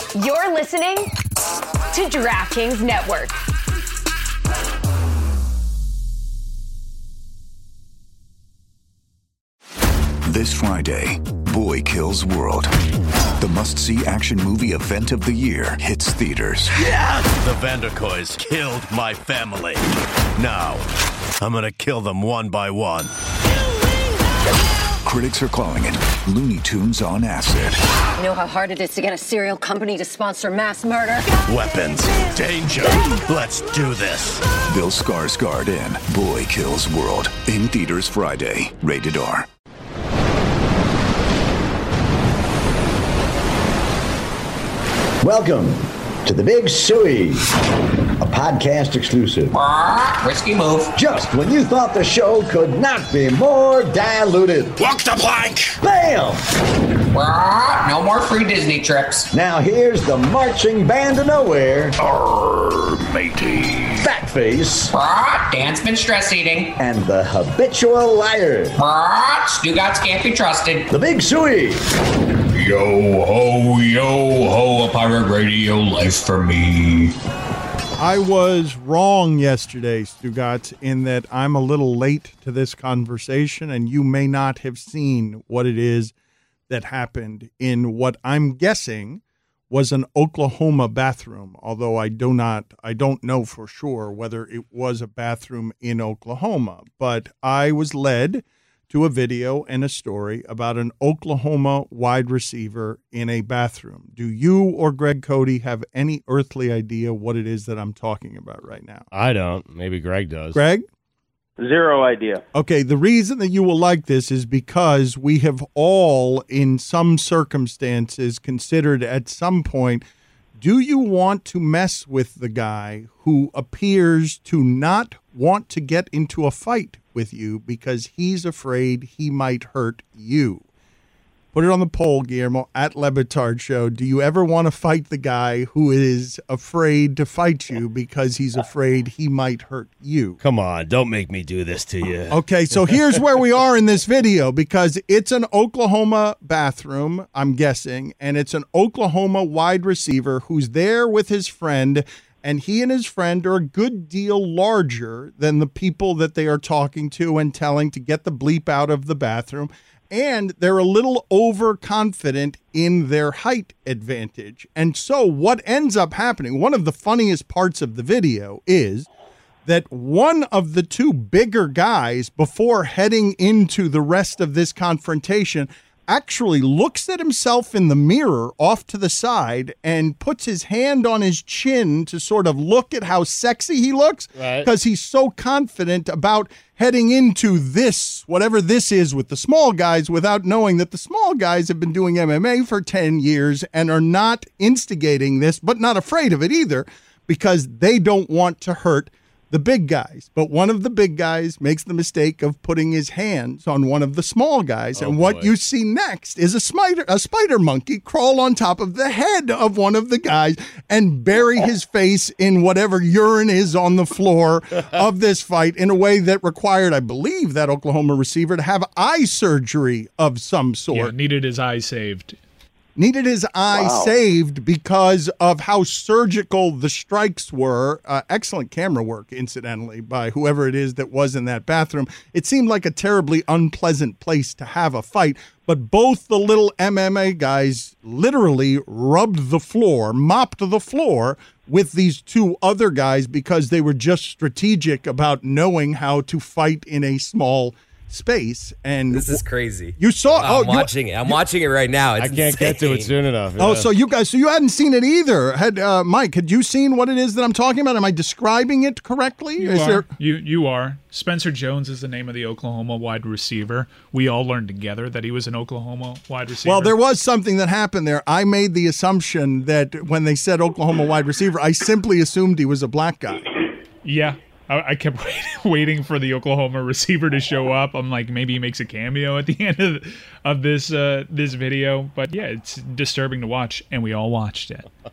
You're listening to DraftKings Network. This Friday, Boy Kills World. The must-see action movie event of the year hits theaters. Yes! The Vanderkoys killed my family. Now, I'm gonna kill them one by one. Critics are calling it Looney Tunes on acid. You know how hard it is to get a cereal company to sponsor mass murder? Weapons, danger, let's do this. Bill Skarsgård in Boy Kills World. In theaters Friday. Rated R. Welcome to The Big Suey, a podcast exclusive. Risky move. Just when you thought the show could not be more diluted. Walk the plank! Bam! No more free Disney trips. Now here's the marching band of nowhere. Arr, matey. Fatface. Dan's been stress eating. And the habitual liar. Stugatz can't be trusted. The Big Suey. Yo ho, a pirate radio life for me. I was wrong yesterday, Stugatz, in that I'm a little late to this conversation, and you may not have seen what it is that happened in what I'm guessing was an Oklahoma bathroom, although I don't know for sure whether it was a bathroom in Oklahoma. But I was led to a video and a story about an Oklahoma wide receiver in a bathroom. Do you or Greg Cody have any earthly idea what it is that I'm talking about right now? I don't. Maybe Greg does. Greg? Zero idea. Okay, the reason that you will like this is because we have all, in some circumstances, considered at some point, do you want to mess with the guy who appears to not want to get into a fight with you because he's afraid he might hurt you? Put it on the poll, Guillermo, at Le Batard Show. Do you ever want to fight the guy who is afraid to fight you because he's afraid he might hurt you? Come on, don't make me do this to you. Okay, so here's where we are in this video, because it's an Oklahoma bathroom, I'm guessing, and it's an Oklahoma wide receiver who's there with his friend, and he and his friend are a good deal larger than the people that they are talking to and telling to get the bleep out of the bathroom. And they're a little overconfident in their height advantage. And so what ends up happening, one of the funniest parts of the video is that one of the two bigger guys, before heading into the rest of this confrontation, actually looks at himself in the mirror off to the side and puts his hand on his chin to sort of look at how sexy he looks, because he's so confident about heading into this, whatever this is with the small guys, without knowing that the small guys have been doing MMA for 10 years and are not instigating this, but not afraid of it either, because they don't want to hurt the big guys. But one of the big guys makes the mistake of putting his hands on one of the small guys. And what you see next is a spider monkey crawl on top of the head of one of the guys and bury his face in whatever urine is on the floor of this fight in a way that required, I believe, that Oklahoma receiver to have eye surgery of some sort. Yeah, needed his eye saved. Needed his eye saved because of how surgical the strikes were. Excellent camera work, incidentally, by whoever it is that was in that bathroom. It seemed like a terribly unpleasant place to have a fight, but both the little MMA guys literally rubbed the floor, mopped the floor with these two other guys because they were just strategic about knowing how to fight in a small space. And this is crazy. You saw? I'm watching it. I'm watching it right now. It's I can't insane. get to it soon enough. Oh, so you hadn't seen it either. Mike, had you seen what it is that I'm talking about? Am I describing it correctly? You are. Spencer Jones is the name of the Oklahoma wide receiver. We all learned together that he was an Oklahoma wide receiver. Well, there was something that happened there. I made the assumption that when they said Oklahoma wide receiver, I simply assumed he was a black guy. Yeah. I kept waiting for the Oklahoma receiver to show up. I'm like, maybe he makes a cameo at the end of this video. But yeah, it's disturbing to watch, and we all watched it.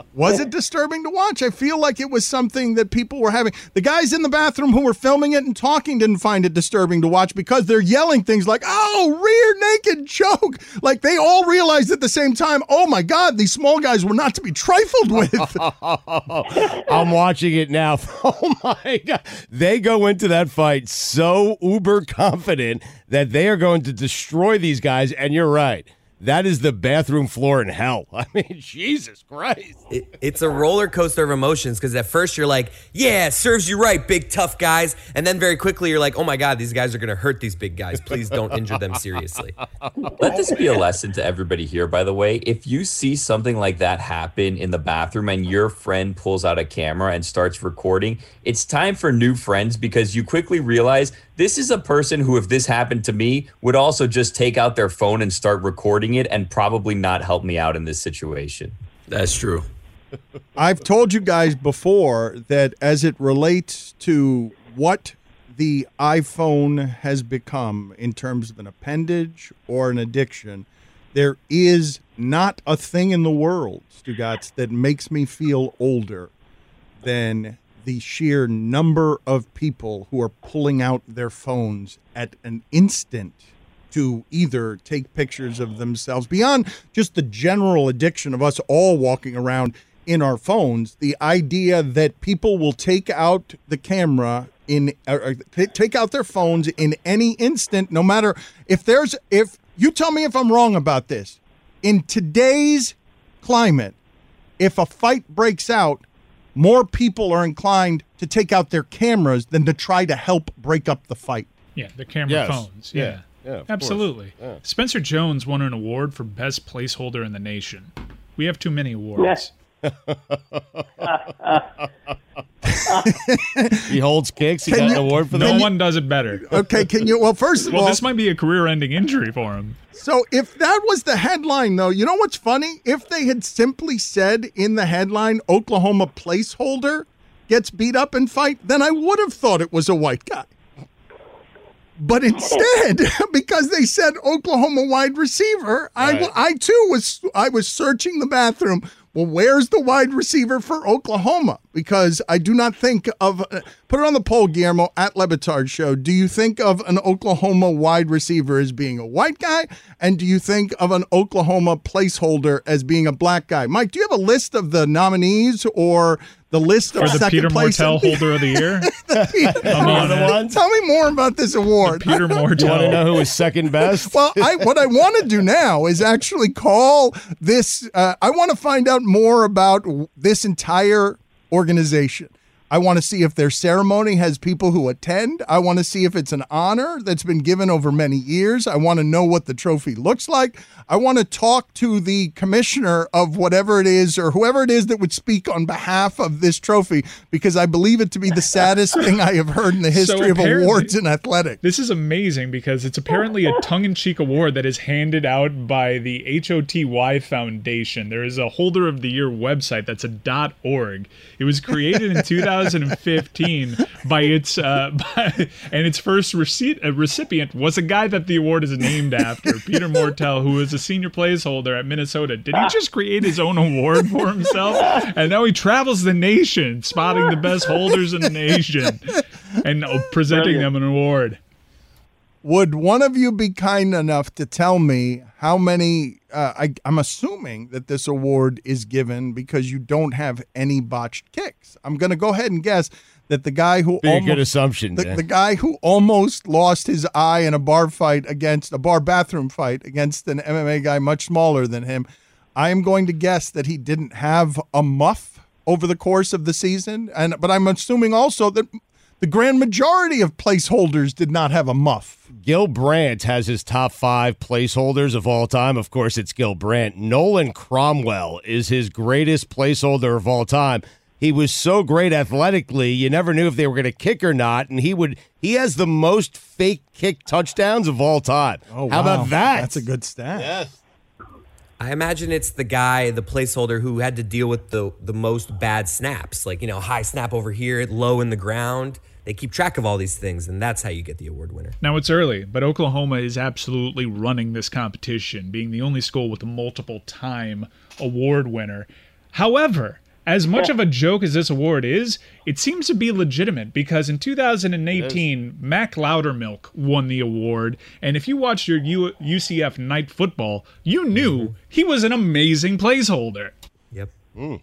Was it disturbing to watch? I feel like it was something that people were having. The guys in the bathroom who were filming it and talking didn't find it disturbing to watch because they're yelling things like, oh, rear naked choke. Like they all realized at the same time, oh my God, these small guys were not to be trifled with. I'm watching it now. Oh my God. They go into that fight so uber confident that they are going to destroy these guys. And you're right. That is the bathroom floor in hell. I mean, Jesus Christ. It's a roller coaster of emotions because at first you're like, yeah, serves you right, big tough guys. And then very quickly you're like, oh my God, these guys are going to hurt these big guys. Please don't injure them seriously. Let this be a lesson to everybody here, by the way. If you see something like that happen in the bathroom and your friend pulls out a camera and starts recording, it's time for new friends because you quickly realize this is a person who, if this happened to me, would also just take out their phone and start recording it and probably not help me out in this situation. That's true. I've told you guys before that as it relates to what the iPhone has become in terms of an appendage or an addiction, there is not a thing in the world, Stugotz, that makes me feel older than the sheer number of people who are pulling out their phones at an instant to either take pictures of themselves, beyond just the general addiction of us all walking around in our phones, the idea that people will take out the camera take out their phones in any instant, no matter if you tell me if I'm wrong about this. In today's climate, if a fight breaks out, more people are inclined to take out their cameras than to try to help break up the fight. Yeah, the camera phones. Yeah, absolutely. Yeah. Spencer Jones won an award for best placeholder in the nation. We have too many awards. He holds kicks. He got an award for that. No one does it better. Okay, well, first of all, this might be a career-ending injury for him. So if that was the headline, though, you know what's funny? If they had simply said in the headline, Oklahoma placeholder gets beat up in fight, then I would have thought it was a white guy. But instead, because they said Oklahoma wide receiver, right. I too was searching the bathroom. Well, where's the wide receiver for Oklahoma? Because I do not think of put it on the poll, Guillermo, at Le Batard Show. Do you think of an Oklahoma wide receiver as being a white guy? And do you think of an Oklahoma placeholder as being a black guy? Mike, do you have a list of the nominees or the list of second Peter place? Mortel Holder of the Year? Tell me more about this award. Peter Mortel. You want to know who was second best? Well, what I want to do now is actually call this. I want to find out more about this entire organization. I want to see if their ceremony has people who attend. I want to see if it's an honor that's been given over many years. I want to know what the trophy looks like. I want to talk to the commissioner of whatever it is or whoever it is that would speak on behalf of this trophy, because I believe it to be the saddest thing I have heard in the history of awards in athletics. This is amazing because it's apparently a tongue-in-cheek award that is handed out by the HOTY Foundation. There is a Holder of the Year website that's a .org. It was created in 2015 by its and its first recipient was a guy that the award is named after, Peter Mortel, who was a senior placeholder at Minnesota. Did he just create his own award for himself? And now he travels the nation, spotting the best holders in the nation and presenting them an award. Would one of you be kind enough to tell me how many, I'm assuming that this award is given because you don't have any botched kicks. I'm going to go ahead and guess that the guy who a good assumption. The guy who almost lost his eye in a bar bathroom fight against an MMA guy much smaller than him, I am going to guess that he didn't have a muff over the course of the season. But I'm assuming also that the grand majority of placeholders did not have a muff. Gil Brandt has his top 5 placeholders of all time. Of course, it's Gil Brandt. Nolan Cromwell is his greatest placeholder of all time. He was so great athletically, you never knew if they were going to kick or not, and he has the most fake kick touchdowns of all time. Oh, wow. How about that? That's a good stat. Yes. I imagine it's the guy, the placeholder, who had to deal with the most bad snaps. Like, high snap over here, low in the ground. They keep track of all these things, and that's how you get the award winner. Now, it's early, but Oklahoma is absolutely running this competition, being the only school with a multiple-time award winner. However, as much of a joke as this award is, it seems to be legitimate because in 2018, Mac Loudermilk won the award. And if you watched your UCF night football, you knew he was an amazing placeholder. Yep.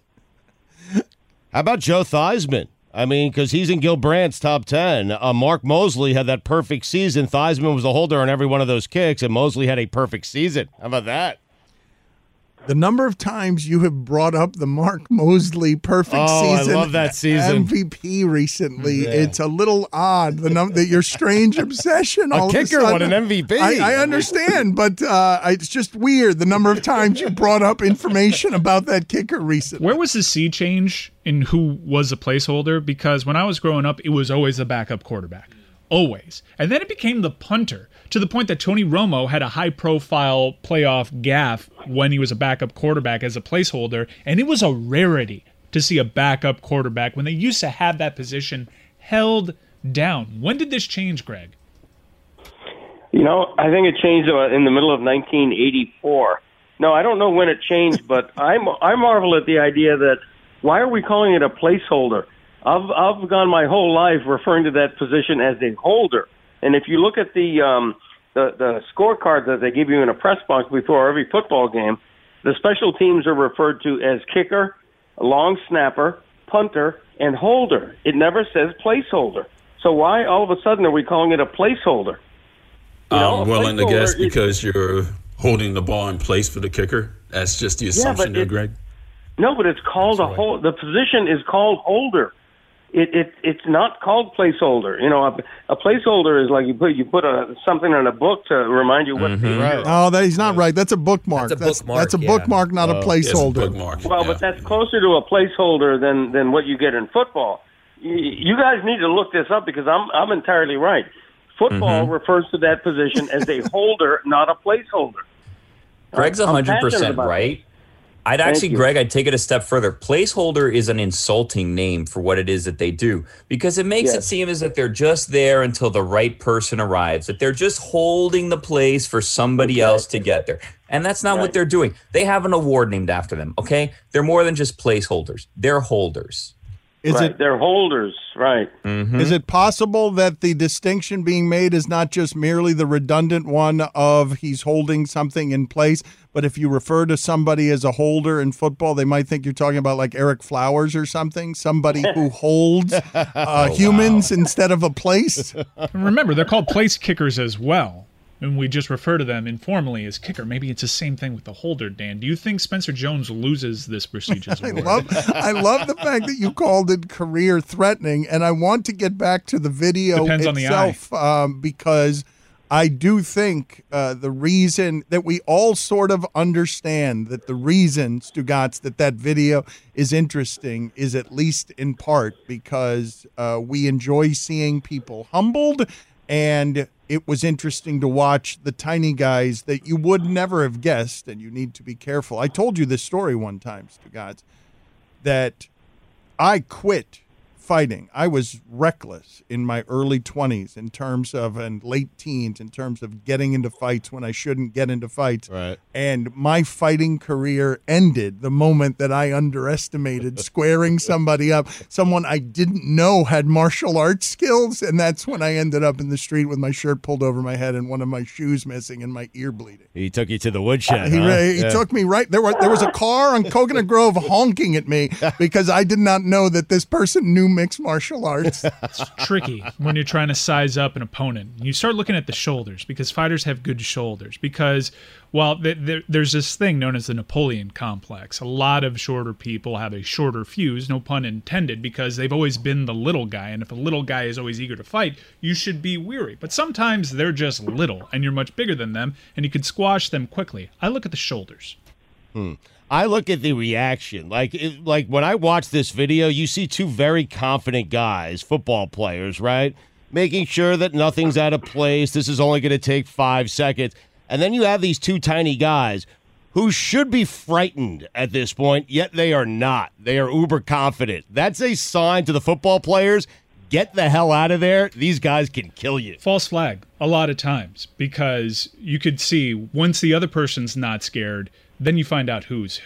How about Joe Theismann? I mean, because he's in Gil Brandt's top 10. Mark Mosley had that perfect season. Theismann was the holder on every one of those kicks, and Mosley had a perfect season. How about that? The number of times you have brought up the Mark Mosley perfect season, I love that season. MVP recently, it's a little odd. That your strange obsession. A kicker won an MVP. I understand, but it's just weird the number of times you brought up information about that kicker recently. Where was the sea change in who was a placeholder? Because when I was growing up, it was always the backup quarterback. Always. And then it became the punter, to the point that Tony Romo had a high-profile playoff gaffe when he was a backup quarterback as a placeholder, and it was a rarity to see a backup quarterback when they used to have that position held down. When did this change, Greg? I think it changed in the middle of 1984. No, I don't know when it changed, but I marvel at the idea that why are we calling it a placeholder? I've gone my whole life referring to that position as a holder. And if you look at the scorecard that they give you in a press box before every football game, the special teams are referred to as kicker, long snapper, punter, and holder. It never says placeholder. So why all of a sudden are we calling it a placeholder? I'm willing to guess because you're holding the ball in place for the kicker. That's just the assumption there, Greg. No, but it's called the position is called holder. It's not called placeholder. A placeholder is like you put something in a book to remind you what. Right. Oh, he's not right. That's a bookmark. That's a bookmark, not a placeholder. It's a bookmark. Well, but that's closer to a placeholder than what you get in football. You guys need to look this up because I'm entirely right. Football refers to that position as a holder, not a placeholder. Greg's 100% right. I'd take it a step further. Placeholder is an insulting name for what it is that they do because it makes it seem as if they're just there until the right person arrives, that they're just holding the place for somebody else to get there. And that's not what they're doing. They have an award named after them, okay? They're more than just placeholders. They're holders. They're holders, right. Mm-hmm. Is it possible that the distinction being made is not just merely the redundant one of he's holding something in place, but if you refer to somebody as a holder in football, they might think you're talking about like Eric Flowers or something, somebody who holds humans instead of a place? Remember, they're called place kickers as well. And we just refer to them informally as kicker. Maybe it's the same thing with the holder, Dan. Do you think Spencer Jones loses this prestigious award? I love the fact that you called it career threatening, and I want to get back to the video itself because I do think the reason that we all sort of understand that the reason, Stugotz, that video is interesting is at least in part because we enjoy seeing people humbled, and it was interesting to watch the tiny guys that you would never have guessed, and you need to be careful. I told you this story one time, Stugotz, that I quit fighting. I was reckless in my early 20s in terms of, and late teens in terms of getting into fights when I shouldn't get into fights. Right. And my fighting career ended the moment that I underestimated squaring somebody up, someone I didn't know had martial arts skills, and that's when I ended up in the street with my shirt pulled over my head and one of my shoes missing and my ear bleeding. He took you to the woodshed. He took me right there. There was a car on Coconut Grove honking at me because I did not know that this person knew mixed martial arts. It's tricky when you're trying to size up an opponent. You start looking at the shoulders because fighters have good shoulders because, well, there's this thing known as the Napoleon complex. A lot of shorter people have a shorter fuse, no pun intended, because they've always been the little guy, and if a little guy is always eager to fight, you should be weary. But sometimes they're just little, and you're much bigger than them, and you can squash them quickly. I look at the shoulders. I look at the reaction. Like when I watch this video, you see two very confident guys, football players, right? Making sure that nothing's out of place. This is only going to take 5 seconds. And then you have these two tiny guys who should be frightened at this point, yet they are not. They are uber confident. That's a sign to the football players. Get the hell out of there. These guys can kill you. False flag a lot of times because you could see once the other person's not scared, then you find out who's who.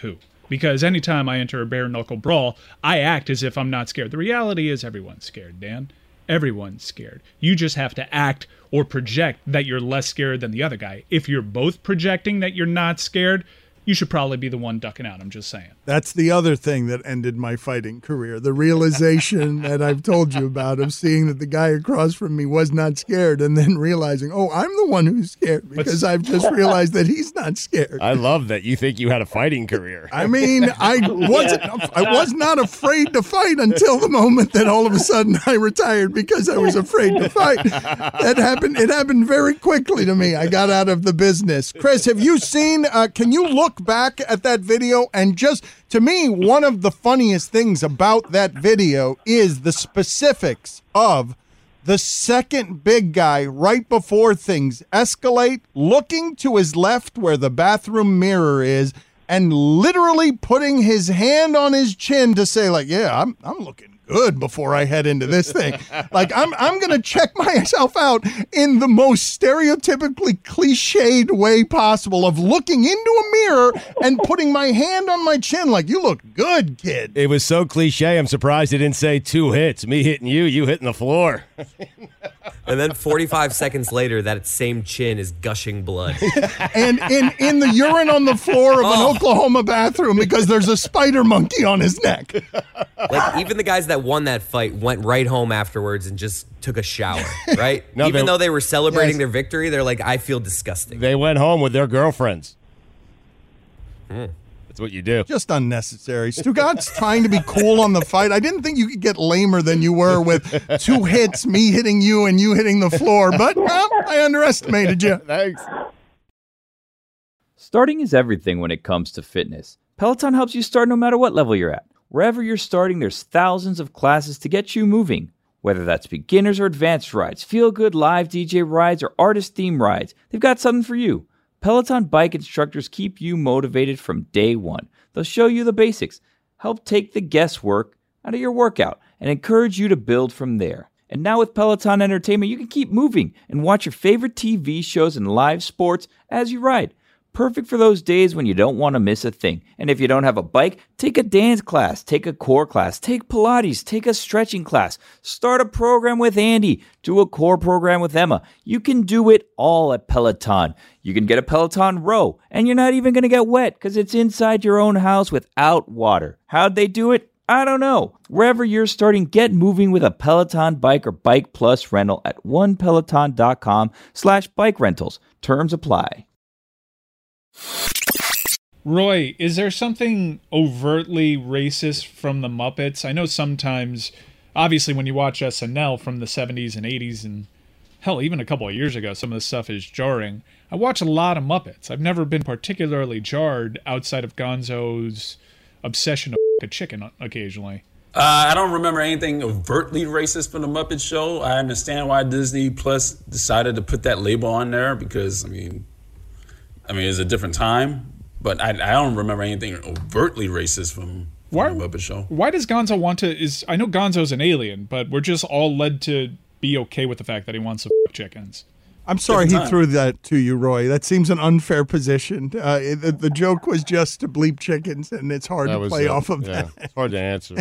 Because anytime I enter a bare knuckle brawl, I act as if I'm not scared. The reality is everyone's scared, Dan. Everyone's scared. You just have to act or project that you're less scared than the other guy. If you're both projecting that you're not scared, you should probably be the one ducking out. I'm just saying. That's the other thing that ended my fighting career. The realization that I've told you about of seeing that the guy across from me was not scared and then realizing, oh, I'm the one who's scared because I've just realized that he's not scared. I love that you think you had a fighting career. I mean, I was not afraid to fight until the moment that all of a sudden I retired because I was afraid to fight. That happened. It happened very quickly to me. I got out of the business. Chris, have you seen, can you look back at that video? And just to me, one of the funniest things about that video is the specifics of the second big guy right before things escalate, looking to his left where the bathroom mirror is and literally putting his hand on his chin to say, like, yeah, I'm looking good before I head into this thing. Like, I'm going to check myself out in the most stereotypically cliched way possible of looking into a mirror and putting my hand on my chin like, you look good, kid. It was so cliche, I'm surprised it didn't say 2 hits. Me hitting you, you hitting the floor. And then 45 seconds later, that same chin is gushing blood. And in the urine on the floor of an Oklahoma bathroom because there's a spider monkey on his neck. Like, even the guys that won that fight went right home afterwards and just took a shower, right? No, even though they were celebrating their victory, they're like, I feel disgusting. They went home with their girlfriends. That's what you do. Just unnecessary. Stugat's trying to be cool on the fight. I didn't think you could get lamer than you were with 2 hits, me hitting you and you hitting the floor. But, well, I underestimated you. Thanks. Starting is everything when it comes to fitness. Peloton helps you start no matter what level you're at. Wherever you're starting, there's thousands of classes to get you moving. Whether that's beginners or advanced rides, feel-good live DJ rides, or artist-themed rides, they've got something for you. Peloton bike instructors keep you motivated from day one. They'll show you the basics, help take the guesswork out of your workout, and encourage you to build from there. And now with Peloton Entertainment, you can keep moving and watch your favorite TV shows and live sports as you ride. Perfect for those days when you don't want to miss a thing. And if you don't have a bike, take a dance class, take a core class, take Pilates, take a stretching class, start a program with Andy, do a core program with Emma. You can do it all at Peloton. You can get a Peloton row, and you're not even going to get wet because it's inside your own house without water. How'd they do it? I don't know. Wherever you're starting, get moving with a Peloton bike or Bike Plus rental at onepeloton.com/bike rentals. Terms apply. Roy, is there something overtly racist from the Muppets? I know sometimes, obviously, when you watch SNL from the 70s and 80s, and hell, even a couple of years ago, some of the stuff is jarring. I watch a lot of Muppets. I've never been particularly jarred outside of Gonzo's obsession of a chicken occasionally. I don't remember anything overtly racist from the Muppet Show. I understand why Disney Plus decided to put that label on there because, I mean, it's a different time, but I don't remember anything overtly racist from the Muppet Show. Why does Gonzo want to? I know Gonzo's an alien, but we're just all led to be okay with the fact that he wants to f chickens. I'm sorry he threw that to you, Roy. That seems an unfair position. The joke was just to bleep chickens, and it's hard to play off of that. It's hard to answer.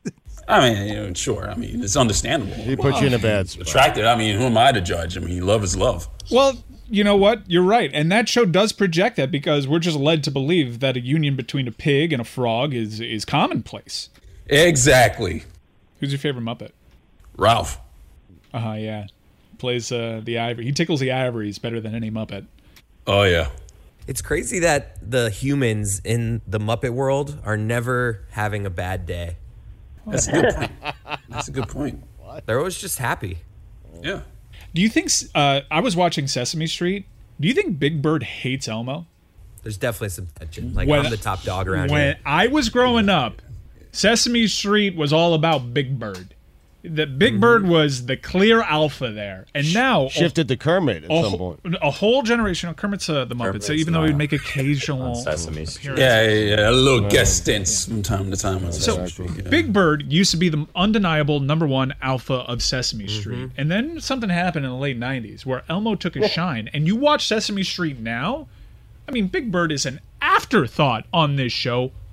I mean, sure. I mean, it's understandable. He put you in a bad spot. Attracted. I mean, who am I to judge? I mean, love is love. Well, you know what? You're right. And that show does project that because we're just led to believe that a union between a pig and a frog is commonplace. Exactly. Who's your favorite Muppet? Ralph. Yeah. Plays the ivory. He tickles the ivories better than any Muppet. Oh, yeah. It's crazy that the humans in the Muppet world are never having a bad day. That's a good point. That's a good point. They're always just happy. Yeah. Do you think, I was watching Sesame Street, do you think Big Bird hates Elmo? There's definitely some tension. Like, I'm the top dog around here. When I was growing up, Sesame Street was all about Big Bird. The Big Bird was the clear alpha there. And now... Shifted to Kermit at some point. A whole generation of Kermit's the Muppets, so even though he'd make occasional Sesame Street. Yeah, a little guest stints from time to time. So Big Bird used to be the undeniable #1 alpha of Sesame Street. And then something happened in the late 90s where Elmo took a shine. And you watch Sesame Street now, I mean, Big Bird is an afterthought on this show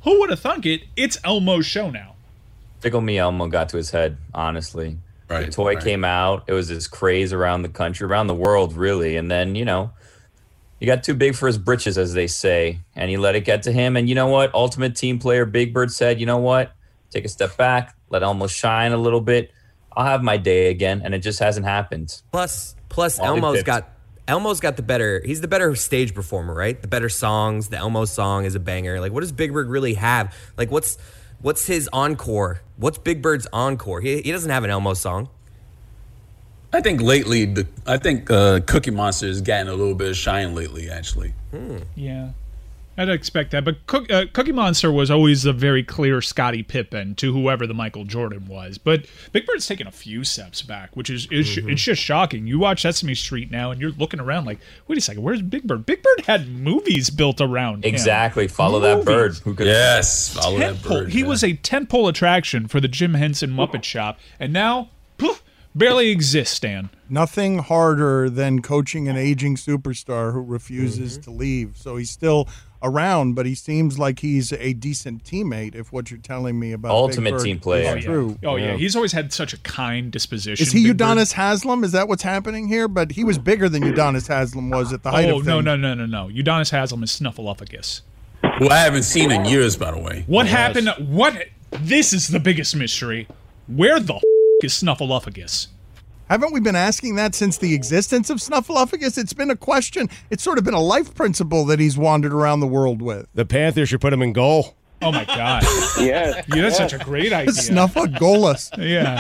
who would have thunk it? It's Elmo's show now. Tickle Me Elmo got to his head, honestly. The toy came out. It was this craze around the country, around the world, really. And then, you know, he got too big for his britches, as they say, and he let it get to him. And you know what? Ultimate team player Big Bird said, you know what? Take a step back, let Elmo shine a little bit. I'll have my day again, and it just hasn't happened. Plus Elmo's got the better. He's the better stage performer, right? The better songs. The Elmo song is a banger. Like, what does Big Bird really have? Like, what's his encore? What's Big Bird's encore? He doesn't have an Elmo song. I think lately, Cookie Monster has gotten a little bit of shine lately, actually. Yeah, I'd expect that. But Cookie Monster was always a very clear Scottie Pippen to whoever the Michael Jordan was. But Big Bird's taken a few steps back, which is it's just shocking. You watch Sesame Street now, and you're looking around like, wait a second, where's Big Bird? Big Bird had movies built around him. Follow that bird. Follow that bird. He was a tentpole attraction for the Jim Henson Muppet Shop, and now, poof, barely exists, Stan. Nothing harder than coaching an aging superstar who refuses to leave. So he's still around, but he seems like he's a decent teammate, if what you're telling me about Ultimate Big Bird team player. is true. Oh, yeah. He's always had such a kind disposition. Is he Big Bird. Udonis Haslam? Is that what's happening here? But he was bigger than Udonis Haslam was at the height of things. No. Udonis Haslam is Snuffleupagus. Who I haven't seen in years, by the way. What happened? This is the biggest mystery. Where the is Snuffleupagus? Haven't we been asking that since the existence of Snuffleupagus? It's been a question. It's sort of been a life principle that he's wandered around the world with. The Panthers should put him in goal. Oh, my God. Yeah. That's such a great idea. Snuffleupagus. Yeah.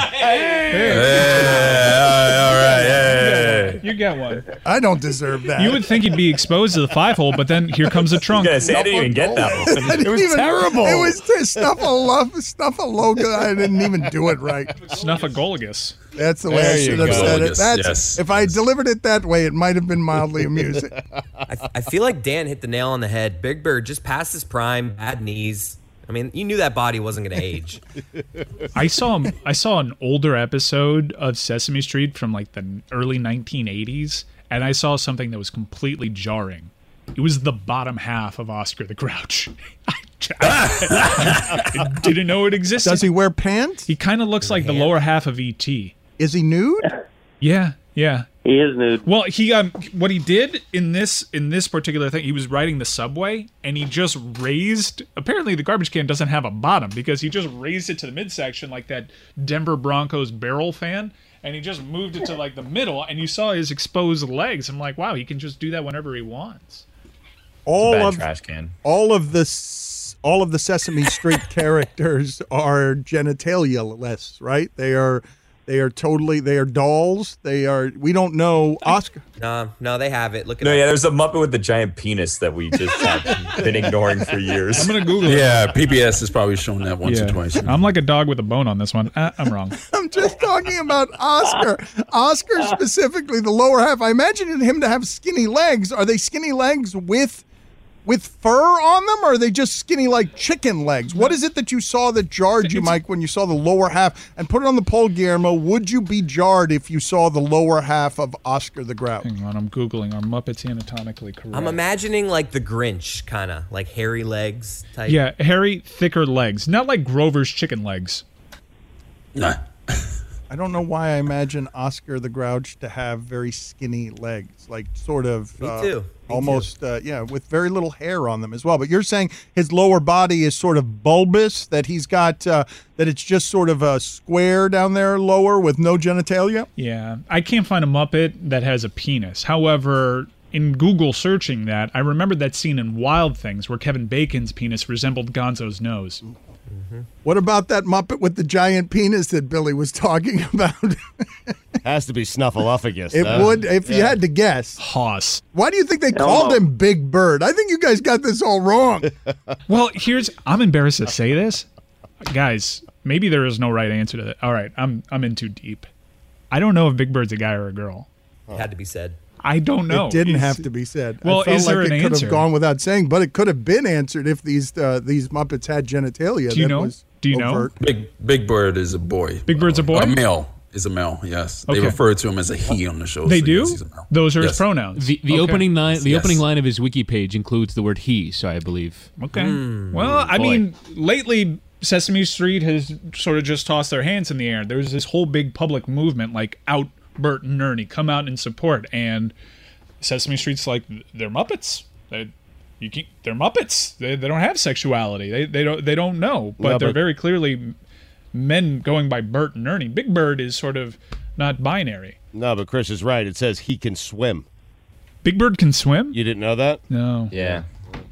All right. You get one. I don't deserve that. You would think he'd be exposed to the 5-hole, but then here comes a trunk. I didn't even get that one. It was terrible. It was Snuffleupagus. I didn't even do it right. Snuffleupagus. That's the way I should have said it. If I delivered it that way, it might have been mildly amusing. I feel like Dan hit the nail on the head. Big Bird just past his prime, bad knees. I mean, you knew that body wasn't going to age. I saw an older episode of Sesame Street from like the early 1980s, and I saw something that was completely jarring. It was the bottom half of Oscar the Grouch. I didn't know it existed. Does he wear pants? He kind of looks like the lower half of E.T. Is he nude? Yeah. He is nude. Well, he what he did in this particular thing, he was riding the subway and he just raised. Apparently, the garbage can doesn't have a bottom because he just raised it to the midsection like that Denver Broncos barrel fan, and he just moved it to like the middle, and you saw his exposed legs. I'm like, wow, he can just do that whenever he wants. Trash can. All of the Sesame Street characters are genitalia-less, right? They are dolls. We don't know Oscar. No, they have it. Look at there's a Muppet with the giant penis that we just have been ignoring for years. I'm gonna Google it. Yeah, PBS is probably showing that once or twice. I'm like a dog with a bone on this one. I'm wrong. I'm just talking about Oscar. Oscar specifically, the lower half. I imagine him to have skinny legs. Are they skinny legs with fur on them, or are they just skinny like chicken legs? What is it that you saw that jarred you, Mike, when you saw the lower half? And put it on the poll, Guillermo. Would you be jarred if you saw the lower half of Oscar the Grouch? Hang on, I'm Googling. Are Muppets anatomically correct? I'm imagining like the Grinch, kind of like hairy legs type. Yeah, hairy, thicker legs. Not like Grover's chicken legs. Nah. I don't know why I imagine Oscar the Grouch to have very skinny legs, like sort of Me too. almost, with very little hair on them as well. But you're saying his lower body is sort of bulbous, that he's got, that it's just sort of a square down there lower with no genitalia? Yeah, I can't find a Muppet that has a penis. However, in Google searching that, I remembered that scene in Wild Things where Kevin Bacon's penis resembled Gonzo's nose. What about that Muppet with the giant penis that Billy was talking about? Has to be Snuffleupagus. It would, if you had to guess. Hoss. Why do you think they called him Big Bird? I think you guys got this all wrong. Well, I'm embarrassed to say this. Guys, maybe there is no right answer to that. All right, I'm in too deep. I don't know if Big Bird's a guy or a girl. It had to be said. I don't know. It didn't have to be said. Well, I felt is there like an it could answer? have gone without saying, but it could have been answered if these Muppets had genitalia. Do you know? Big Big Bird is a boy. Big Bird's a boy? A male. Is a male, yes. Okay. They refer to him as a he on the show. They so do? yes, he's a male. Those are his Yes. pronouns. The opening line, the Yes. opening line of his wiki page includes the word "he," so I believe. Okay. Well, I mean, lately Sesame Street has sort of just tossed their hands in the air. There's this whole big public movement, like out Bert and Ernie, come out and support. And Sesame Street's like, they're Muppets. They're Muppets. They don't have sexuality. They don't know. But they're very clearly men going by Bert and Ernie. Big Bird is sort of not binary. No, but Chris is right. It says he can swim. Big Bird can swim? You didn't know that? No. Yeah.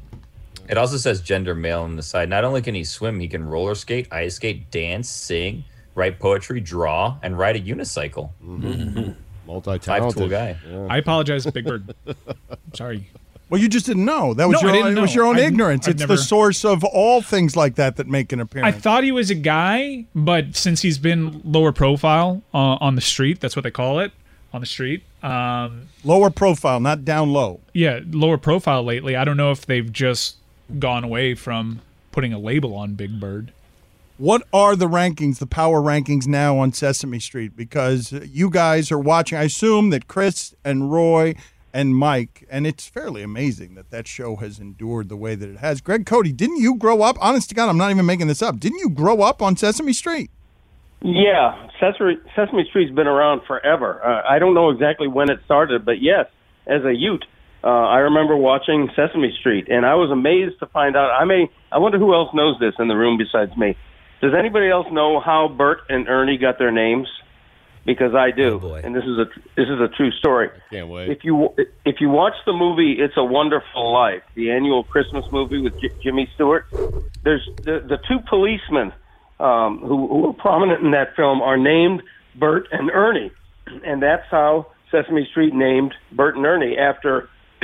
It also says gender male on the side. Not only can he swim, he can roller skate, ice skate, dance, sing, write poetry, draw, and ride a unicycle. Mm-hmm. Multi-talented. Five-tool guy. Yeah. I apologize, Big Bird. Sorry. Well, you just didn't know. That was No, I didn't it was know. your own I've- ignorance. I've It's never- the source of all things like that make an I appearance. thought he was a guy, but since he's been lower profile on the street, that's what they call it, on the street. Lower profile, not down low. Yeah, lower profile lately. I don't know if they've just gone away from putting a label on Big Bird. What are the rankings, the power rankings now on Sesame Street? Because you guys are watching. I assume that Chris and Roy and Mike, and it's fairly amazing that show has endured the way that it has. Greg Cody, didn't you grow up? Honest to God, I'm not even making this up. Didn't you grow up on Sesame Street? Yeah, Sesame Street's been around forever. I don't know exactly when it started, but yes, as a youth, I remember watching Sesame Street, and I was amazed to find out. I wonder who else knows this in the room besides me. Does anybody else know how Bert and Ernie got their names? Because I do, and this is a true story. I can't wait. If you watch the movie "It's a Wonderful Life," the annual Christmas movie with Jimmy Stewart, there's the two policemen who are prominent in that film are named Bert and Ernie, and that's how Sesame Street named Bert and Ernie after a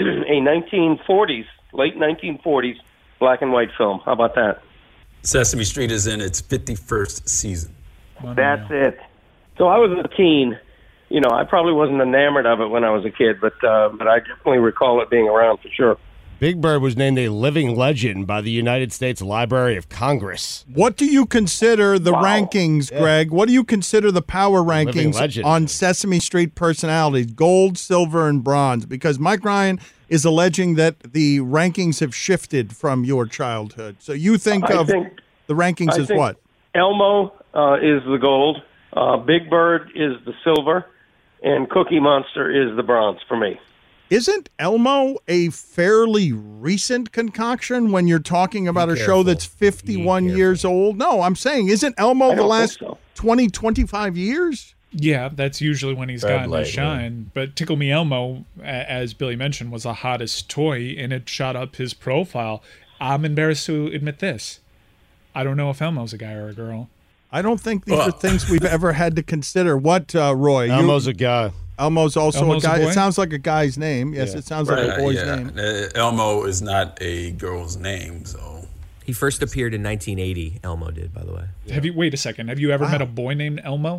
late 1940s black and white film. How about that? Sesame Street is in its 51st season. That's it. So I was a teen. You know, I probably wasn't enamored of it when I was a kid, but I definitely recall it being around for sure. Big Bird was named a living legend by the United States Library of Congress. What do you consider the rankings, Greg? What do you consider the power rankings legend. on Sesame Street personalities, gold, silver, and bronze? Because Mike Ryan is alleging that the rankings have shifted from your childhood. So you think the rankings as what? Elmo is the gold, Big Bird is the silver, and Cookie Monster is the bronze for me. Isn't Elmo a fairly recent concoction when you're talking about a show that's 51 years old? No, I'm saying, isn't Elmo the last 20, 25 years? Yeah, that's usually when he's gotten his shine. But Tickle Me Elmo, as Billy mentioned, was the hottest toy, and it shot up his profile. I'm embarrassed to admit this. I don't know if Elmo's a guy or a girl. I don't think these are things we've ever had to consider. What, Roy? Elmo's a guy. Elmo's also Elmo's a guy. a boy? It sounds like a guy's name. Yes, it sounds like a boy's name. Elmo is not a girl's name, so. He first appeared in 1980. Elmo did, by the way. Wait a second. Have you ever met a boy named Elmo?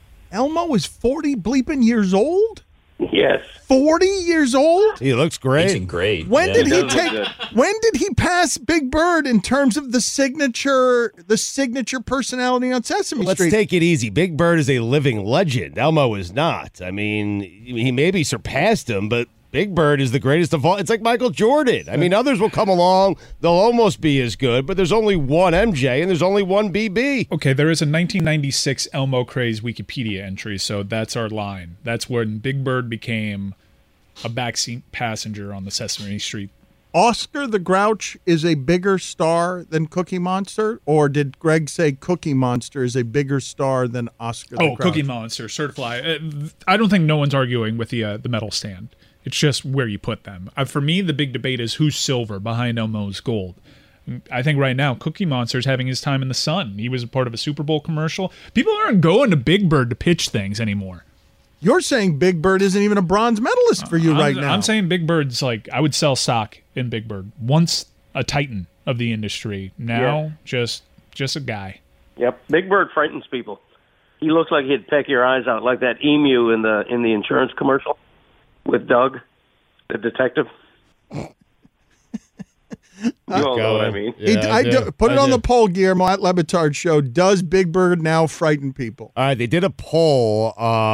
Elmo is 40 bleeping years old? Yes. 40 years old? He looks great. He's great. When Yeah. did he does look good. when did he pass Big Bird in terms of the signature personality on Sesame Let's Street? take it easy. Big Bird is a living legend. Elmo is not. I mean, he maybe surpassed him, but Big Bird is the greatest of all. It's like Michael Jordan. I mean, others will come along. They'll almost be as good, but there's only one MJ and there's only one BB. Okay, there is a 1996 Elmo Craze Wikipedia entry, so that's our line. That's when Big Bird became a backseat passenger on the Sesame Street. Oscar the Grouch is a bigger star than Cookie Monster? Or did Greg say Cookie Monster is a bigger star than Oscar the Grouch? Cookie Monster, certified. I don't think no one's arguing with the medal stand. It's just where you put them. For me, the big debate is who's silver behind Elmo's gold. I think right now, Cookie Monster's having his time in the sun. He was a part of a Super Bowl commercial. People aren't going to Big Bird to pitch things anymore. You're saying Big Bird isn't even a bronze medalist for you right now. I'm saying Big Bird's like, I would sell stock in Big Bird. Once a titan of the industry. Now, just a guy. Yep, Big Bird frightens people. He looks like he'd peck your eyes out, like that emu in the insurance commercial with Doug, the detective. You all know what I mean. Put it on the poll, Guillermo, at Le Batard Show. Does Big Bird now frighten people? All right, they did a poll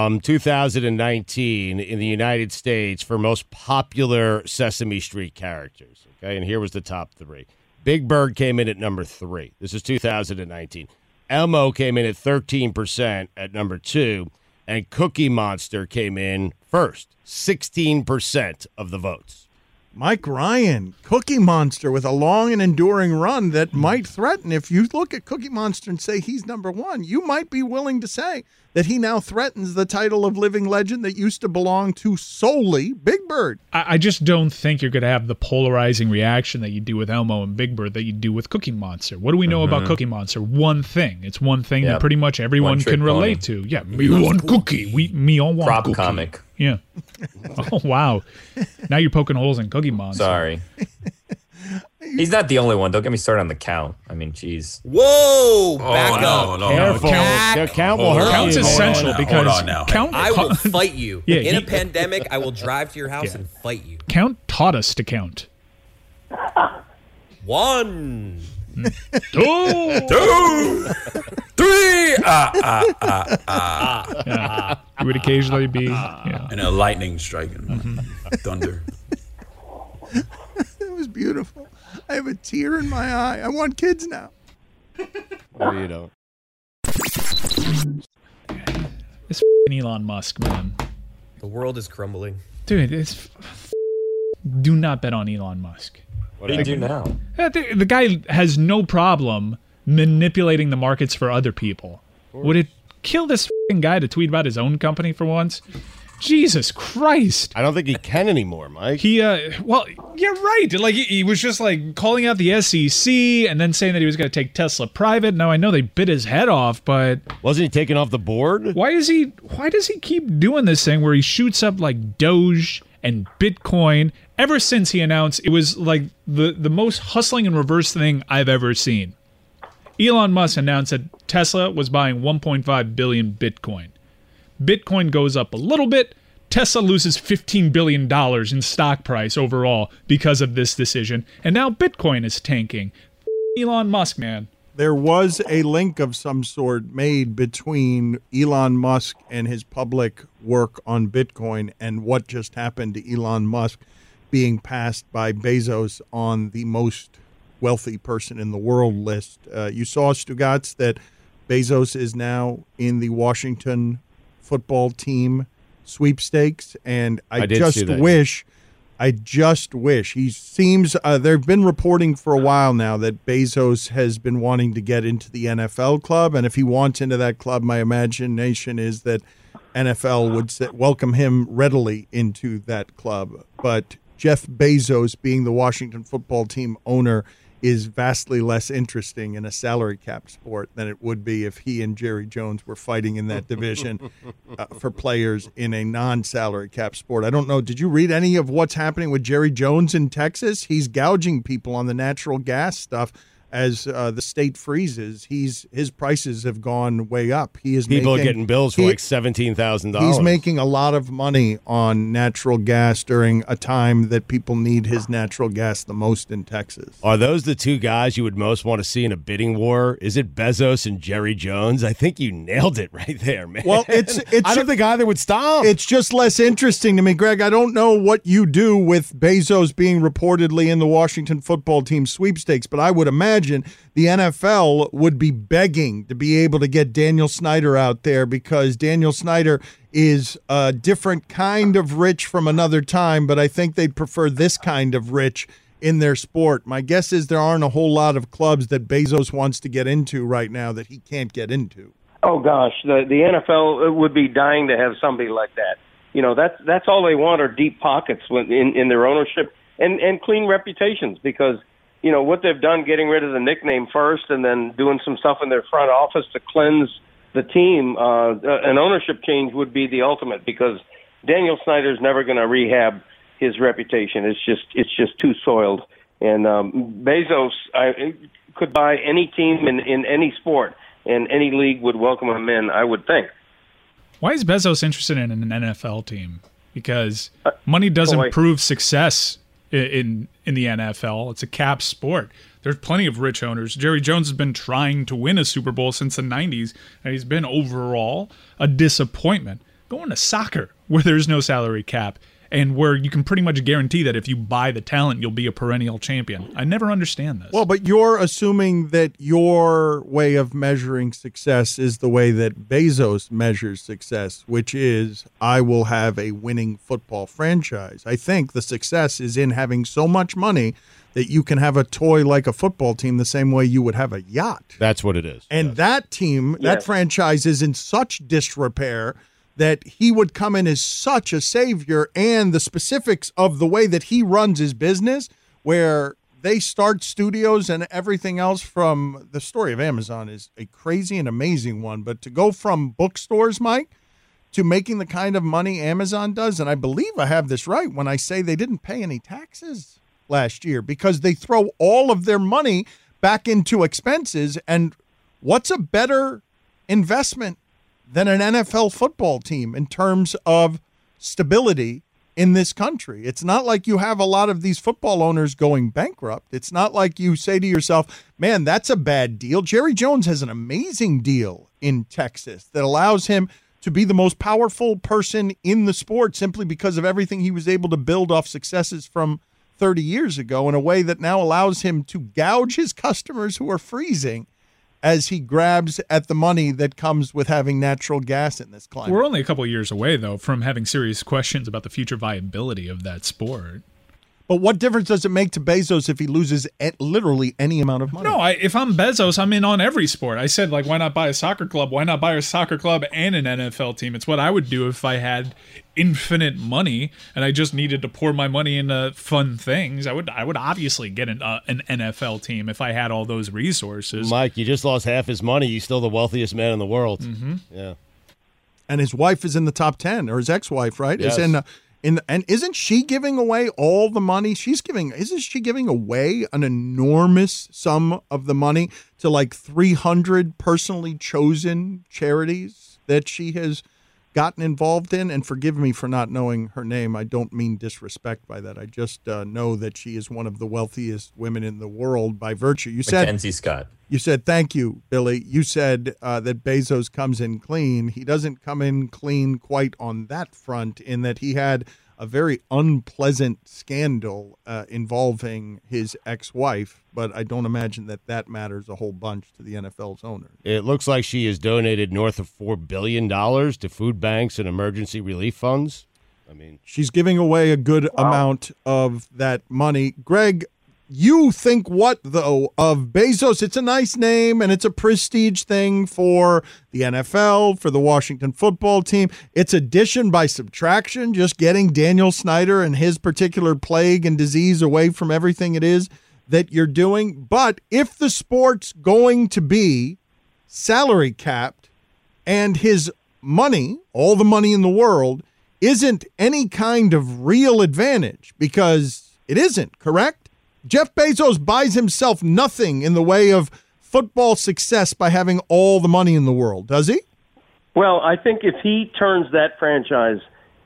2019 in the United States for most popular Sesame Street characters. Okay, and here was the top 3. Big Bird came in at number 3. This is 2019. Elmo came in at 13% at number 2, and Cookie Monster came in first, 16% of the votes. Mike Ryan, Cookie Monster, with a long and enduring run that might threaten. If you look at Cookie Monster and say he's number 1, you might be willing to say that he now threatens the title of living legend that used to belong to solely Big Bird. I just don't think you're going to have the polarizing reaction that you do with Elmo and Big Bird that you do with Cookie Monster. What do we know about Cookie Monster? One thing. It's one thing that pretty much everyone can relate to. Yeah, me want cookie. Me all want Prop cookie. comic. Yeah. Oh, wow. Now you're poking holes in Cookie Monster. Sorry. He's not the only one. Don't get me started on the count. I mean, geez. Whoa! Back up. Careful. The count will hurt Count's you. essential because Count. I will fight you. Yeah, in a pandemic, I will drive to your house and fight you. Count taught us to count. 1, 2, 3. It would occasionally be and a lightning striking, thunder. It was beautiful. I have a tear in my eye. I want kids now. Or you don't. This Elon Musk, man. The world is crumbling. Dude, do not bet on Elon Musk. What do you do now? The guy has no problem manipulating the markets for other people. Would it kill this guy to tweet about his own company for once? Jesus Christ. I don't think he can anymore, Mike. Well, yeah, right. Like, he was just, like, calling out the SEC and then saying that he was going to take Tesla private. Now, I know they bit his head off, but... Wasn't he taken off the board? Why does he keep doing this thing where he shoots up, like, Doge and Bitcoin? Ever since he announced, it was, like, the most hustling and reverse thing I've ever seen. Elon Musk announced that Tesla was buying 1.5 billion Bitcoin. Bitcoin goes up a little bit. Tesla loses $15 billion in stock price overall because of this decision. And now Bitcoin is tanking. Elon Musk, man. There was a link of some sort made between Elon Musk and his public work on Bitcoin and what just happened to Elon Musk being passed by Bezos on the most wealthy person in the world list. You saw, Stugatz, that Bezos is now in the Washington football team sweepstakes, and I just wish he seems there have been reporting for a while now that Bezos has been wanting to get into the NFL club, and if he wants into that club, my imagination is that NFL would welcome him readily into that club. But Jeff Bezos, being the Washington football team owner, is vastly less interesting in a salary cap sport than it would be if he and Jerry Jones were fighting in that division for players in a non-salary cap sport. I don't know. Did you read any of what's happening with Jerry Jones in Texas? He's gouging people on the natural gas stuff as the state freezes. His prices have gone way up. People are getting bills for like $17,000. He's making a lot of money on natural gas during a time that people need his natural gas the most in Texas. Are those the two guys you would most want to see in a bidding war? Is it Bezos and Jerry Jones? I think you nailed it right there, man. Well, it's I don't think either would stop. It's just less interesting to me, Greg. I don't know what you do with Bezos being reportedly in the Washington football team sweepstakes, but I would imagine the NFL would be begging to be able to get Daniel Snyder out there, because Daniel Snyder is a different kind of rich from another time, but I think they'd prefer this kind of rich in their sport. My guess is there aren't a whole lot of clubs that Bezos wants to get into right now that he can't get into. Oh, gosh, the NFL would be dying to have somebody like that. You know, that's all they want are deep pockets in their ownership and clean reputations, because you know, what they've done, getting rid of the nickname first and then doing some stuff in their front office to cleanse the team, an ownership change would be the ultimate, because Daniel Snyder's never going to rehab his reputation. It's just too soiled. And Bezos could buy any team in any sport, and any league would welcome him in, I would think. Why is Bezos interested in an NFL team? Because money doesn't prove success in the NFL. It's a cap sport. There's plenty of rich owners. Jerry Jones has been trying to win a Super Bowl since the 90s, and he's been overall a disappointment. Going to soccer, where there's no salary cap, and where you can pretty much guarantee that if you buy the talent, you'll be a perennial champion. I never understand this. Well, but you're assuming that your way of measuring success is the way that Bezos measures success, which is, I will have a winning football franchise. I think the success is in having so much money that you can have a toy like a football team the same way you would have a yacht. That's what it is. And that team, that franchise is in such disrepair that he would come in as such a savior, and the specifics of the way that he runs his business, where they start studios and everything else. From the story of Amazon is a crazy and amazing one, but to go from bookstores, Mike, to making the kind of money Amazon does, and I believe I have this right when I say they didn't pay any taxes last year because they throw all of their money back into expenses. And what's a better investment than an NFL football team in terms of stability in this country? It's not like you have a lot of these football owners going bankrupt. It's not like you say to yourself, man, that's a bad deal. Jerry Jones has an amazing deal in Texas that allows him to be the most powerful person in the sport simply because of everything he was able to build off successes from 30 years ago in a way that now allows him to gouge his customers who are freezing as he grabs at the money that comes with having natural gas in this climate. We're only a couple of years away, though, from having serious questions about the future viability of that sport. But what difference does it make to Bezos if he loses literally any amount of money? No, if I'm Bezos, I'm in on every sport. I said, like, why not buy a soccer club? Why not buy a soccer club and an NFL team? It's what I would do if I had infinite money and I just needed to pour my money into fun things. I would obviously get an NFL team if I had all those resources. Mike, you just lost half his money. You're still the wealthiest man in the world. Mm-hmm. Yeah. And his wife is in the top 10, or his ex-wife, right? Yes. Is and isn't she giving away all the money? Isn't she giving away an enormous sum of the money to like 300 personally chosen charities that she has gotten involved in? And forgive me for not knowing her name. I don't mean disrespect by that. I just know that she is one of the wealthiest women in the world by virtue. You said Mackenzie Scott. You said, thank you, Billy. You said that Bezos comes in clean. He doesn't come in clean quite on that front, in that he had a very unpleasant scandal involving his ex-wife, but I don't imagine that matters a whole bunch to the NFL's owner. It looks like she has donated north of $4 billion to food banks and emergency relief funds. I mean, she's giving away a good amount of that money. Greg, you think what, though, of Bezos? It's a nice name, and it's a prestige thing for the NFL, for the Washington football team. It's addition by subtraction, just getting Daniel Snyder and his particular plague and disease away from everything it is that you're doing. But if the sport's going to be salary capped and his money, all the money in the world, isn't any kind of real advantage, because it isn't, correct? Jeff Bezos buys himself nothing in the way of football success by having all the money in the world, does he? Well, I think if he turns that franchise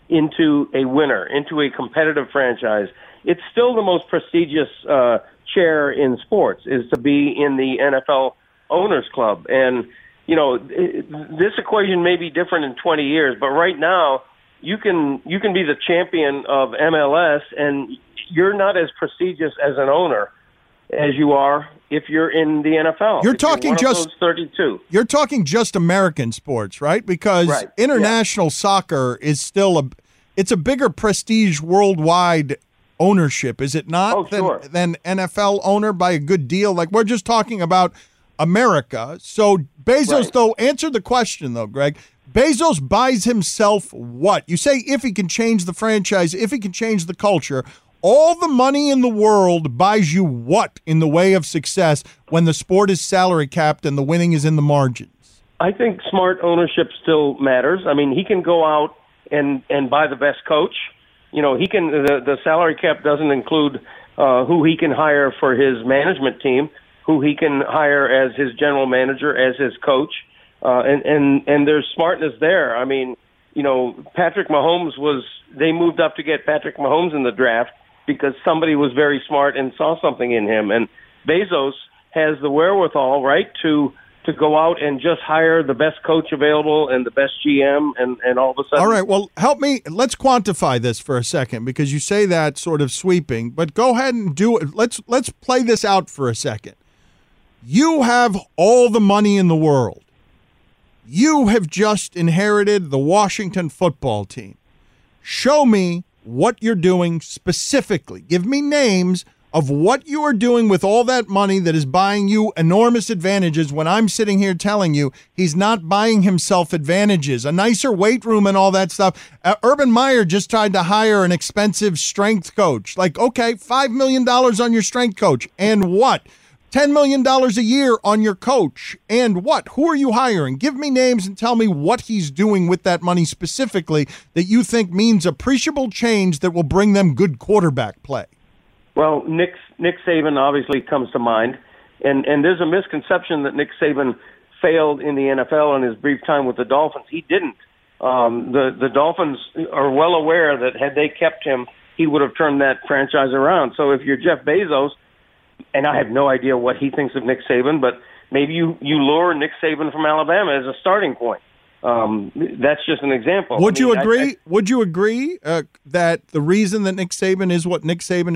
into a winner, into a competitive franchise, it's still the most prestigious chair in sports, is to be in the NFL Owners Club. And, you know, this equation may be different in 20 years, but right now you can be the champion of MLS, and you're not as prestigious as an owner as you are if you're in the NFL. You're talking just 32. You're talking just American sports, right? Because international soccer is still it's a bigger prestige worldwide ownership, is it not? Than NFL owner by a good deal. Like, we're just talking about America. So Bezos, though, answer the question though, Greg. Bezos buys himself what? You say if he can change the franchise, if he can change the culture. All the money in the world buys you what in the way of success when the sport is salary capped and the winning is in the margins? I think smart ownership still matters. I mean, he can go out and buy the best coach. You know, he can. The salary cap doesn't include who he can hire for his management team, who he can hire as his general manager, as his coach, and there's smartness there. I mean, you know, Patrick Mahomes they moved up to get Patrick Mahomes in the draft because somebody was very smart and saw something in him. And Bezos has the wherewithal, right, to go out and just hire the best coach available and the best GM, and all of a sudden. All right, well, help me. Let's quantify this for a second, because you say that sort of sweeping, but go ahead and do it. Let's play this out for a second. You have all the money in the world. You have just inherited the Washington football team. Show me what you're doing specifically. Give me names of what you are doing with all that money that is buying you enormous advantages, when I'm sitting here telling you he's not buying himself advantages, a nicer weight room and all that stuff. Urban Meyer just tried to hire an expensive strength coach. Like, okay, $5 million on your strength coach. And what? $10 million a year on your coach. And what? Who are you hiring? Give me names and tell me what he's doing with that money specifically that you think means appreciable change that will bring them good quarterback play. Well, Nick Saban obviously comes to mind, and there's a misconception that Nick Saban failed in the NFL in his brief time with the Dolphins. He didn't. The Dolphins are well aware that had they kept him, he would have turned that franchise around. So if you're Jeff Bezos, and I have no idea what he thinks of Nick Saban, but maybe you lure Nick Saban from Alabama as a starting point. That's just an example. Would you agree? Would you agree that the reason that Nick Saban is what Nick Saban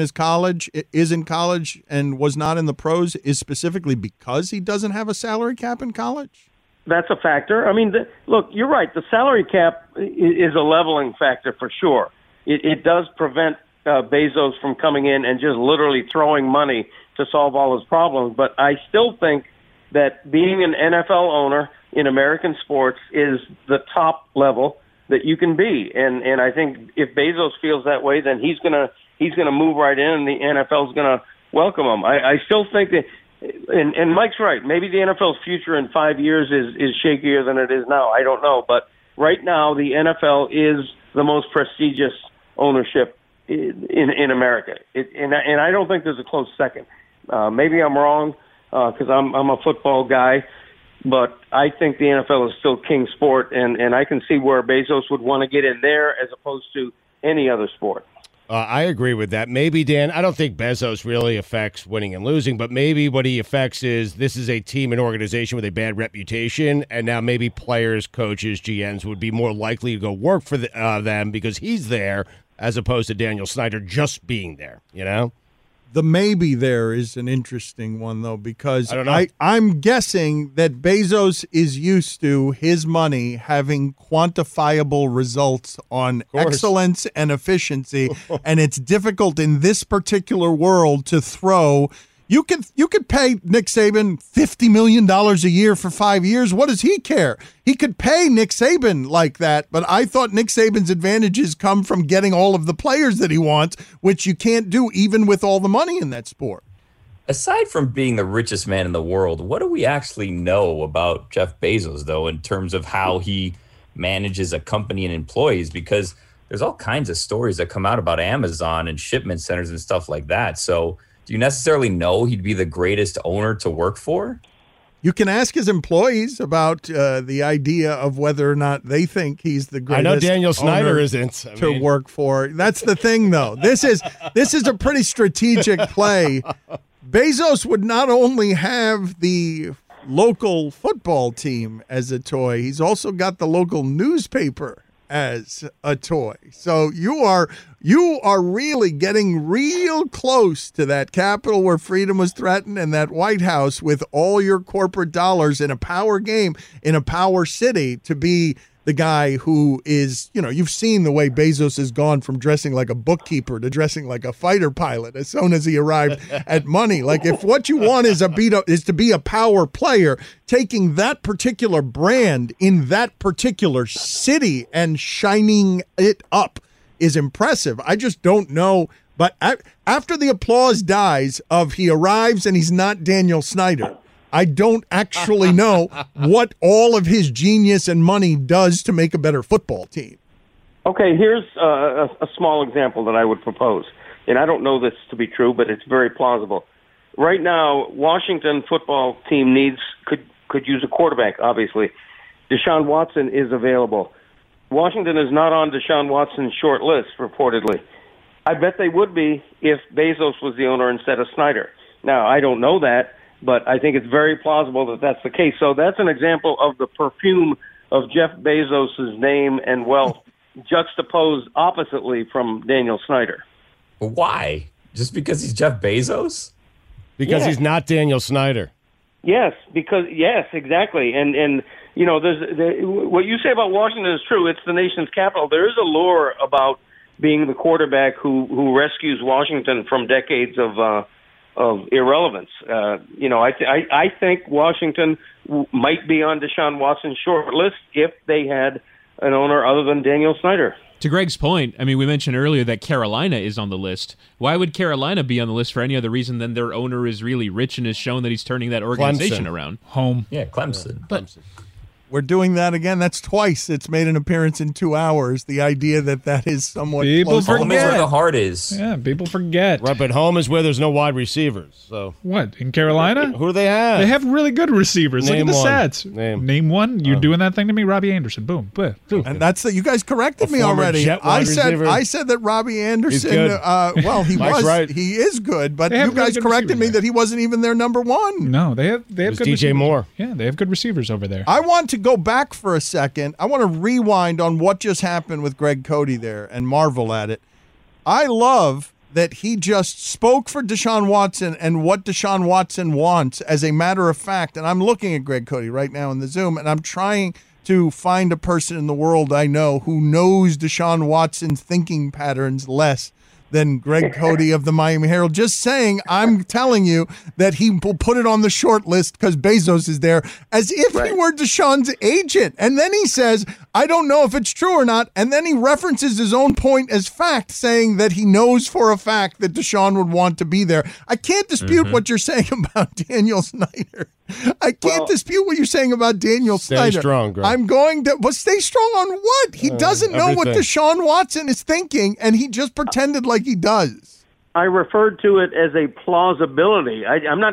is in college and was not in the pros is specifically because he doesn't have a salary cap in college? That's a factor. I mean, look, you're right. The salary cap is a leveling factor for sure. It does prevent Bezos from coming in and just literally throwing money to solve all his problems. But I still think that being an NFL owner in American sports is the top level that you can be. And I think if Bezos feels that way, then he's gonna move right in, and the NFL's gonna welcome him. I still think that, and Mike's right, maybe the NFL's future in 5 years is shakier than it is now. I don't know. But right now, the NFL is the most prestigious ownership in America. And I don't think there's a close second. Maybe I'm wrong, because I'm a football guy, but I think the NFL is still king sport, and I can see where Bezos would want to get in there as opposed to any other sport. I agree with that. Maybe, Dan, I don't think Bezos really affects winning and losing, but maybe what he affects is this is a team and organization with a bad reputation, and now maybe players, coaches, GMs would be more likely to go work for them because he's there as opposed to Daniel Snyder just being there, you know? The maybe there is an interesting one, though, because I'm guessing that Bezos is used to his money having quantifiable results on excellence and efficiency, and it's difficult in this particular world to throw. You could pay Nick Saban $50 million a year for 5 years. What does he care? He could pay Nick Saban like that, but I thought Nick Saban's advantages come from getting all of the players that he wants, which you can't do even with all the money in that sport. Aside from being the richest man in the world, what do we actually know about Jeff Bezos, though, in terms of how he manages a company and employees? Because there's all kinds of stories that come out about Amazon and shipment centers and stuff like that. So do you necessarily know he'd be the greatest owner to work for? You can ask his employees about the idea of whether or not they think he's the greatest. I know Daniel Snyder isn't to work for. That's the thing, though. This is a pretty strategic play. Bezos would not only have the local football team as a toy, he's also got the local newspaper as a toy. So you are really getting real close to that Capitol where freedom was threatened and that White House with all your corporate dollars in a power game, in a power city, to be the guy who is, you've seen the way Bezos has gone from dressing like a bookkeeper to dressing like a fighter pilot as soon as he arrived at money. Like, if what you want is to be a power player, taking that particular brand in that particular city and shining it up is impressive. I just don't know. But after the applause dies of he arrives and he's not Daniel Snyder, I don't actually know what all of his genius and money does to make a better football team. Okay, here's a small example that I would propose. And I don't know this to be true, but it's very plausible. Right now, Washington football team could use a quarterback, obviously. Deshaun Watson is available. Washington is not on Deshaun Watson's short list, reportedly. I bet they would be if Bezos was the owner instead of Snyder. Now, I don't know that, but I think it's very plausible that that's the case. So that's an example of the perfume of Jeff Bezos' name and wealth juxtaposed oppositely from Daniel Snyder. Why? Just because he's Jeff Bezos? Because he's not Daniel Snyder. Yes, exactly. And you know, what you say about Washington is true. It's the nation's capital. There is a lure about being the quarterback who rescues Washington from decades of irrelevance. You know, I think Washington might be on Deshaun Watson's short list if they had an owner other than Daniel Snyder. To Greg's point, I mean, we mentioned earlier that Carolina is on the list. Why would Carolina be on the list for any other reason than their owner is really rich and has shown that he's turning that organization around? Home. Yeah, Clemson. But we're doing that again. That's twice. It's made an appearance in 2 hours. The idea that is somewhat People close. Home is where the heart is. Yeah, people forget. Right, but home is where there's no wide receivers. So What, in Carolina? Who do they have? They have really good receivers. Name Look at the one. stats. Name one. You're doing that thing to me, Robbie Anderson. Boom. Boom. And that's that. You guys corrected me former already. Jet wide receiver. I said that Robbie Anderson. good. Well, he Mike's was. right. He is good, but They have you guys really good corrected me receivers that he wasn't even their number one. No, they have It was good DJ receivers. Moore. Yeah, they have good receivers over there. I want to go back for a second. I want to rewind on what just happened with Greg Cody there and marvel at it. I love that he just spoke for Deshaun Watson and what Deshaun Watson wants as a matter of fact. And I'm looking at Greg Cody right now in the Zoom, and I'm trying to find a person in the world I know who knows Deshaun Watson's thinking patterns less than Greg Cody of the Miami Herald. Just saying, I'm telling you that he will put it on the short list because Bezos is there, as if he were Deshaun's agent. And then he says, I don't know if it's true or not. And then he references his own point as fact, saying that he knows for a fact that Deshaun would want to be there. I can't dispute what you're saying about Daniel Snyder. I can't dispute what you're saying about Daniel Snyder. Stay strong, Greg. I'm going to, but stay strong on what? He doesn't know what everything. Deshaun Watson is thinking, and he just pretended like he does. I referred to it as a plausibility.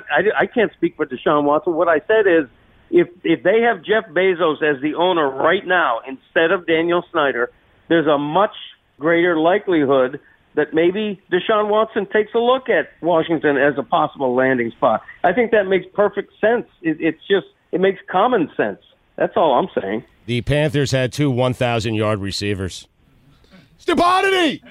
I can't speak for Deshaun Watson. What I said is, if they have Jeff Bezos as the owner right now instead of Daniel Snyder, there's a much greater likelihood that maybe Deshaun Watson takes a look at Washington as a possible landing spot. I think that makes perfect sense. It makes common sense. That's all I'm saying. The Panthers had 2 1,000-yard receivers. Stupidity!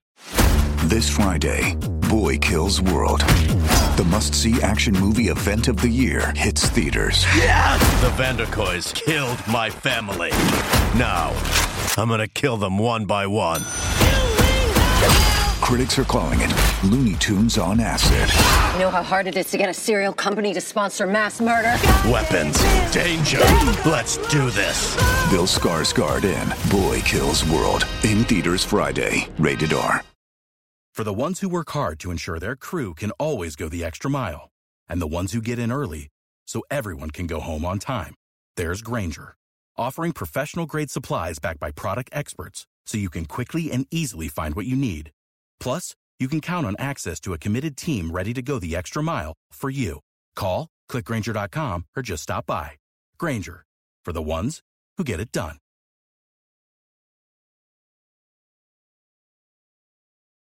This Friday, Boy Kills World. The must-see action movie event of the year hits theaters. Yes! The Vanderkoys killed my family. Now, I'm gonna kill them one by one. Critics are calling it Looney Tunes on acid. You know how hard it is to get a serial company to sponsor mass murder? Weapons, danger. Let's do this. Bill Skarsgård in Boy Kills World. In theaters Friday. Rated R. For the ones who work hard to ensure their crew can always go the extra mile, and the ones who get in early so everyone can go home on time, there's Grainger, offering professional-grade supplies backed by product experts so you can quickly and easily find what you need. Plus, you can count on access to a committed team ready to go the extra mile for you. Call, click Grainger.com, or just stop by. Grainger, for the ones who get it done.